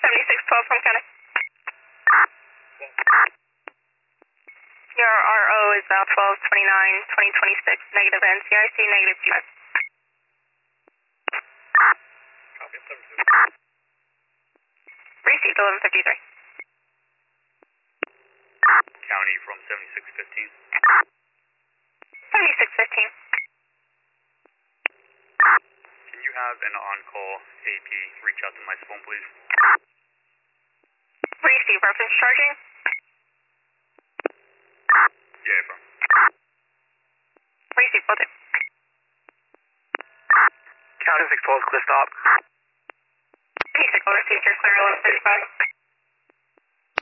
7612 from County. Your RO is now 1229-2026, negative NCIC, negative 25. Copy, 76. Received 1153. County from 7615. 7615. Can you have an on-call AP reach out to my phone, please? Receive, reference charging. Yeah, bro. Receive, both. County 612, clear stop. 26, receive your clear 1135.